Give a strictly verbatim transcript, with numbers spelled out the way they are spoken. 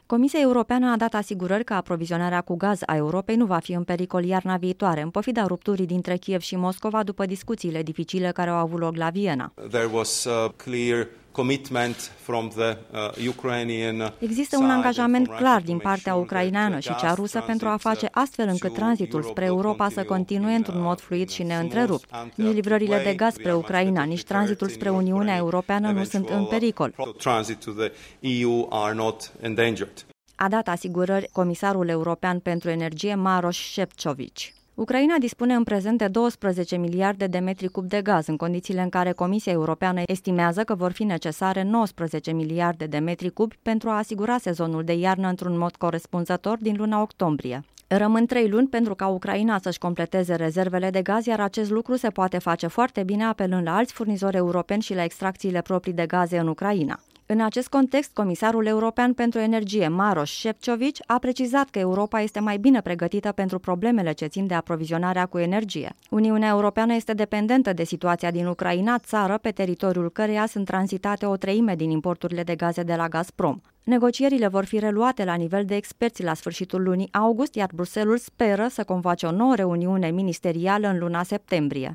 Comisia Europeană a dat asigurări că aprovizionarea cu gaz a Europei nu va fi în pericol iarna viitoare, în pofida rupturii dintre Kiev și Moscova după discuțiile dificile care au avut loc la Viena. There was a clear commitment from the uh, Ukrainian Există un angajament clar din partea ucraineană și cea rusă pentru a face astfel încât tranzitul spre Europa să continue într-un mod fluid și neîntrerupt. Nici livrările de gaz spre Ucraina, nici tranzitul spre Uniunea Europeană nu sunt în pericol. A dat asigurări comisarul european pentru energie Maroš Šefčovič. Ucraina dispune în prezent de douăsprezece miliarde de metri cub de gaz, în condițiile în care Comisia Europeană estimează că vor fi necesare nouăsprezece miliarde de metri cubi pentru a asigura sezonul de iarnă într-un mod corespunzător din luna octombrie. Rămân trei luni pentru ca Ucraina să-și completeze rezervele de gaz, iar acest lucru se poate face foarte bine apelând la alți furnizori europeni și la extracțiile proprii de gaze în Ucraina. În acest context, comisarul european pentru energie, Maroš Šefčovič, a precizat că Europa este mai bine pregătită pentru problemele ce țin de aprovizionarea cu energie. Uniunea Europeană este dependentă de situația din Ucraina, țară pe teritoriul căreia sunt tranzitate o treime din importurile de gaze de la Gazprom. Negocierile vor fi reluate la nivel de experți la sfârșitul lunii august, iar Bruxelles speră să convoace o nouă reuniune ministerială în luna septembrie.